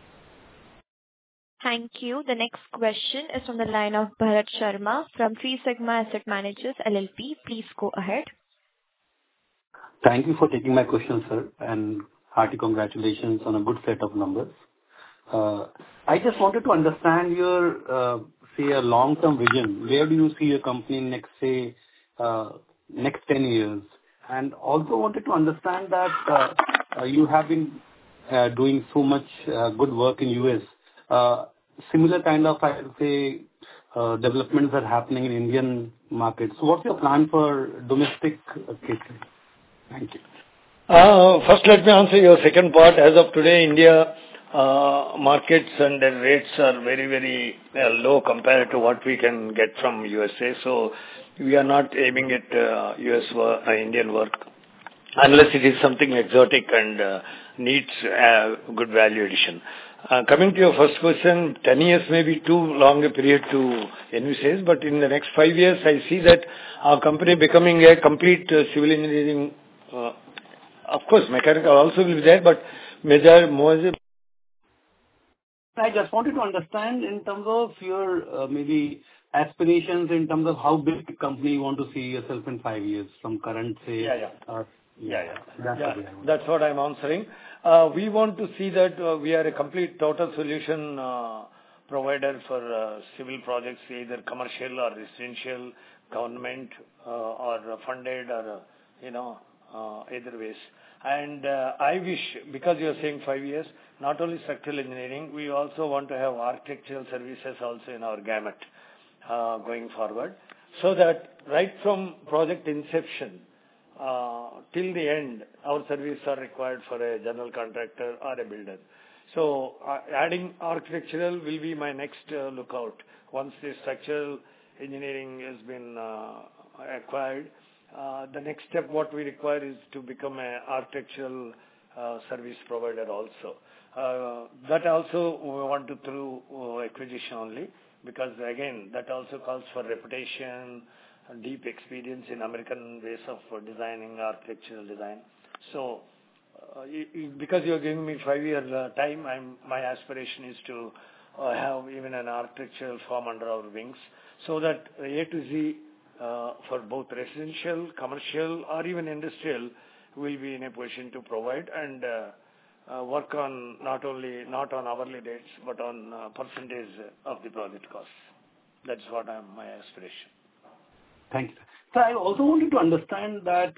Thank you. The next question is from the line of Bharat Sharma from 3 Sigma Asset Managers LLP. Please go ahead. Thank you for taking my question, sir, and hearty congratulations on a good set of numbers. I just wanted to understand your, say, a long-term vision. Where do you see your company next 10 years? And also wanted to understand that you have been doing so much good work in US. Similar kind of, I would say, developments are happening in Indian markets. So what's your plan for domestic cases? Thank you. First, let me answer your second part. As of today, India markets and the rates are very, very low compared to what we can get from USA. So we are not aiming at US work, Indian work, unless it is something exotic and needs good value addition. Coming to your first question, 10 years may be too long a period to envisage, but in the next 5 years, I see that our company becoming a complete civil engineering. Of course, mechanical also will be there, but more. I just wanted to understand in terms of your maybe aspirations in terms of how big a company you want to see yourself in 5 years from current, say? That's what I'm answering. We want to see that we are a complete total solution provider for civil projects, either commercial or residential, government or funded or either ways. And I wish, because you are saying 5 years, not only structural engineering, we also want to have architectural services also in our gamut going forward, so that right from project inception till the end, our services are required for a general contractor or a builder. So adding architectural will be my next lookout. Once the structural engineering has been acquired, the next step what we require is to become an architectural service provider also. That also we want to through acquisition only, because again that also calls for reputation, deep experience in American ways of designing architectural design. So because you are giving me 5 years time, my aspiration is to have even an architectural firm under our wings, so that A to Z for both residential, commercial or even industrial will be in a position to provide and work on not on hourly rates but on percentage of the project costs. That's what my aspiration. Thank you. So I also wanted to understand that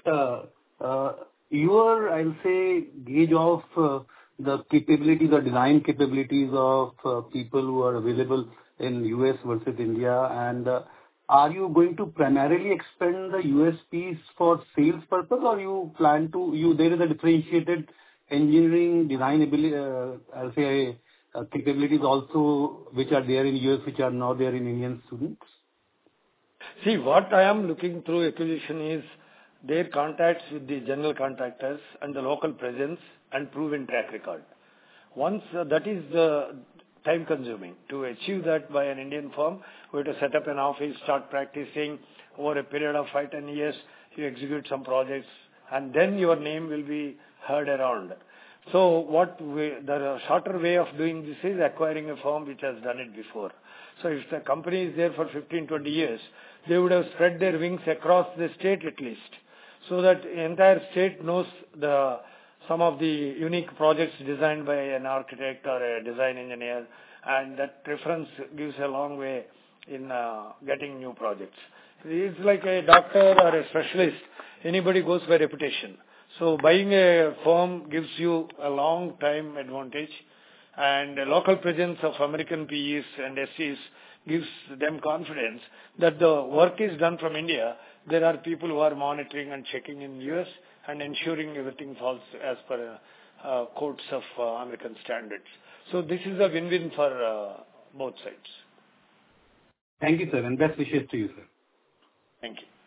your, I'll say, gauge of the capabilities or design capabilities of people who are available in US versus India, and are you going to primarily expand the US piece for sales purpose, or you plan to, there is a differentiated engineering design ability, I'll say, capabilities also which are there in US which are not there in Indian students? See, what I am looking through acquisition is their contacts with the general contractors and the local presence and proven track record. Once that is time consuming. To achieve that by an Indian firm, we have to set up an office, start practicing over a period of 5-10 years, you execute some projects, and then your name will be heard around. So the shorter way of doing this is acquiring a firm which has done it before. So if the company is there for 15-20 years, they would have spread their wings across the state at least, so that the entire state knows some of the unique projects designed by an architect or a design engineer, and that reference gives a long way in getting new projects. It's like a doctor or a specialist. Anybody goes by reputation. So buying a firm gives you a long time advantage, and a local presence of American PEs and SCs gives them confidence that the work is done from India. There are people who are monitoring and checking in US and ensuring everything falls as per codes of American standards. So this is a win-win for both sides. Thank you, sir, and best wishes to you, sir. Thank you.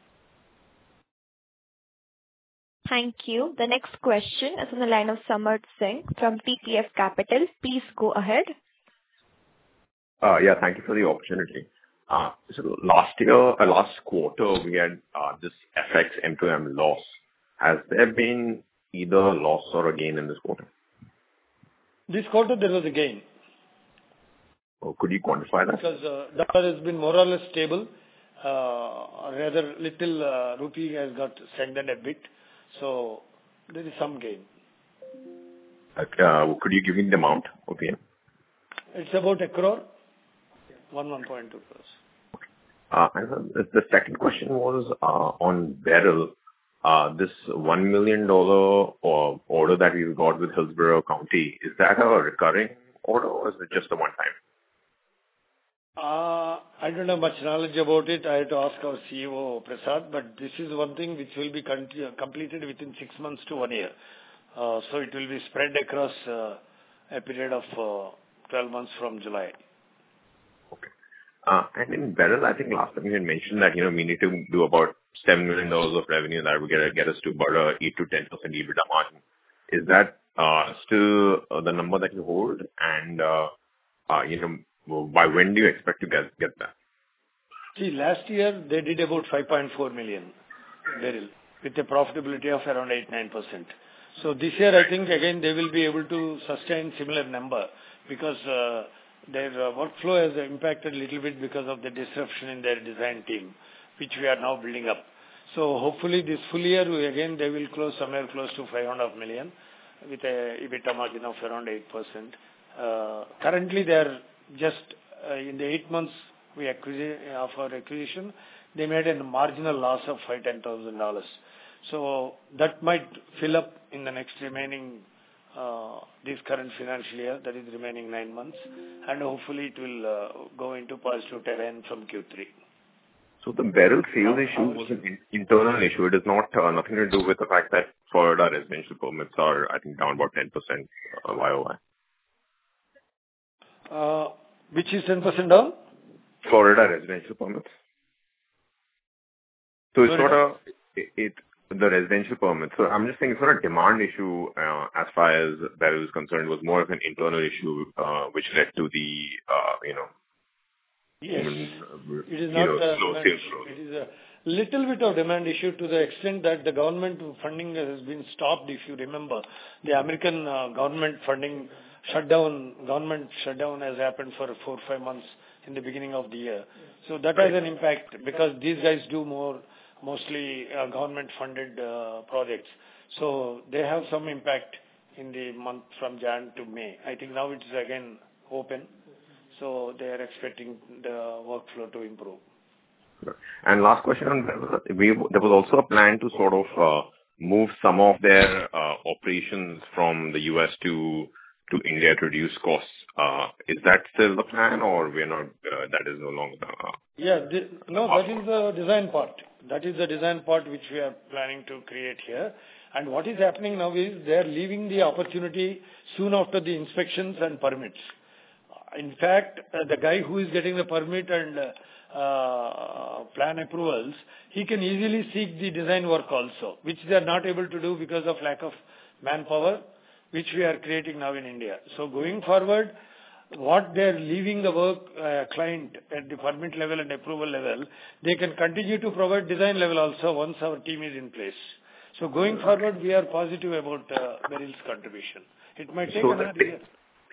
Thank you. The next question is on the line of Samarth Singh from TPF Capital. Please go ahead. Yeah, thank you for the opportunity. So last quarter, we had this FX M2M loss. Has there been either a loss or a gain in this quarter? This quarter, there was a gain. Oh, could you quantify that? Because the dollar has been more or less stable. Rather, little rupee has got strengthened a bit. So there is some gain. Could you give me the amount of gain? It's about 1 crore. 1.2 crores. And the second question was on Beryl. This $1 million order that we got with Hillsborough County, is that a recurring order or is it just a one-time? I don't have much knowledge about it. I have to ask our CEO, Prasad, but this is one thing which will be completed within 6 months to 1 year. So it will be spread across a period of 12 months from July. Okay. And in Beryl, I think last time you had mentioned that, we need to do about $7 million of revenue that would get us to about 8 to 10% EBITDA margin. Is that still the number that you hold? And, by when do you expect to get that? See, last year they did about 5.4 million Beryl with a profitability of around 8-9%. So this year I think again they will be able to sustain similar number because their workflow has impacted a little bit because of the disruption in their design team, which we are now building up. So hopefully this full year, they will close somewhere close to 5.5 million with a EBITDA margin of around 8%. Currently, they are just in the 8 months of our acquisition, they made a marginal loss of $10,000. So that might fill up in the next remaining this current financial year, that is remaining 9 months, and hopefully it will go into positive terrain from Q3. So the Beryl sales issue was an internal issue. It is not nothing to do with the fact that Florida residential permits are, I think, down about 10% YOY. Which is 10% down? Florida residential permits. So it's not the residential permits. So I'm just saying it's not a demand issue as far as Beryl is concerned. It was more of an internal issue which led to the, Yes. It is not slow sales growth. It is a little bit of demand issue to the extent that the government funding has been stopped. If you remember, the American government funding government shutdown has happened for 4 or 5 months in the beginning of the year. So that has an impact because these guys do mostly government-funded projects. So they have some impact in the month from Jan to May. I think now it's again open. So they are expecting the workflow to improve. And last question on Beryl. There was also a plan to sort of move some of their operations from the US to India to reduce costs. Is that still the plan, or we are not? That is no longer. That is the design part. That is the design part which we are planning to create here. And what is happening now is they are leaving the opportunity soon after the inspections and permits. In fact, the guy who is getting the permit and plan approvals, he can easily seek the design work also, which they are not able to do because of lack of manpower, which we are creating now in India. So going forward, what they are leaving the work client at the permit level and approval level, they can continue to provide design level also once our team is in place. So going forward, we are positive about Beryl's contribution. It might take another year.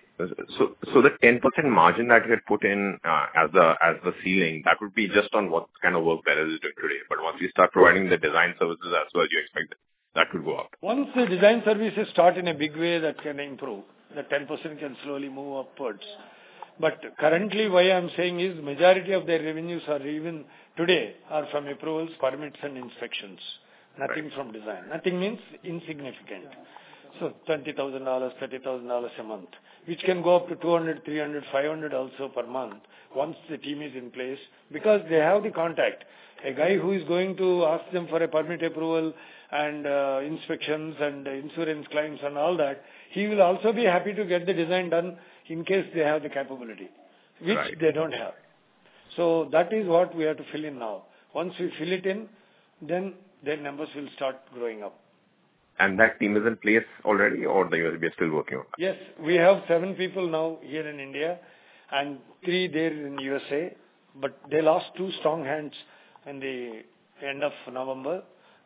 So the 10% margin that you had put in as the ceiling, that would be just on what kind of work Beryl is doing today. But once you start providing the design services as well, you expect that would go up. Once the design services start in a big way, that can improve. The 10% can slowly move upwards. But currently, why I'm saying is majority of their revenues are even today are from approvals, permits, and inspections. Nothing from design. Nothing means insignificant. So $20,000, $30,000 a month, which can go up to 200, 300, 500 also per month once the team is in place because they have the contact. A guy who is going to ask them for a permit approval and inspections and insurance claims and all that, he will also be happy to get the design done in case they have the capability, which they don't have. So that is what we have to fill in now. Once we fill it in, then their numbers will start growing up. And that team is in place already, or we are still working on that? Yes, we have 7 people now here in India and 3 there in USA. But they lost 2 strong hands in the end of November.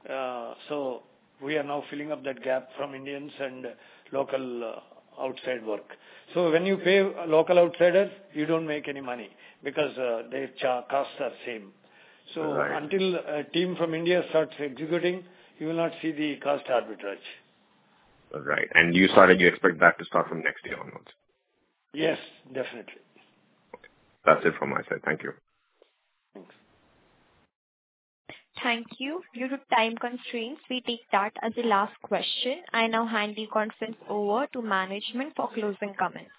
So we are now filling up that gap from Indians and local outside work. So when you pay local outsiders, you don't make any money because their costs are same. So until a team from India starts executing, you will not see the cost arbitrage. Right. And you expect that to start from next year onwards? Yes, definitely. Okay. That's it from my side. Thank you. Thanks. Thank you. Due to time constraints, we take that as the last question. I now hand the conference over to management for closing comments.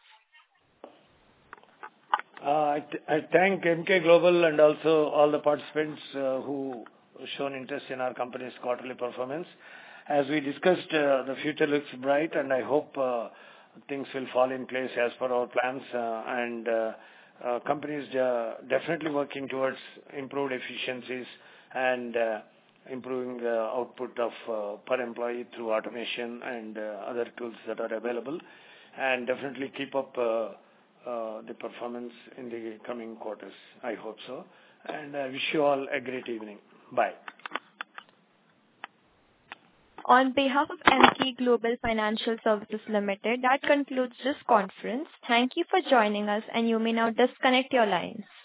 I thank Emkay Global and also all the participants who shown interest in our company's quarterly performance. As we discussed, the future looks bright, and I hope things will fall in place as per our plans. And companies definitely working towards improved efficiencies and improving the output of per employee through automation and other tools that are available, and definitely keep up the performance in the coming quarters. I hope so. And I wish you all a great evening. Bye. On behalf of Emkay Global Financial Services Limited, that concludes this conference. Thank you for joining us, and you may now disconnect your lines.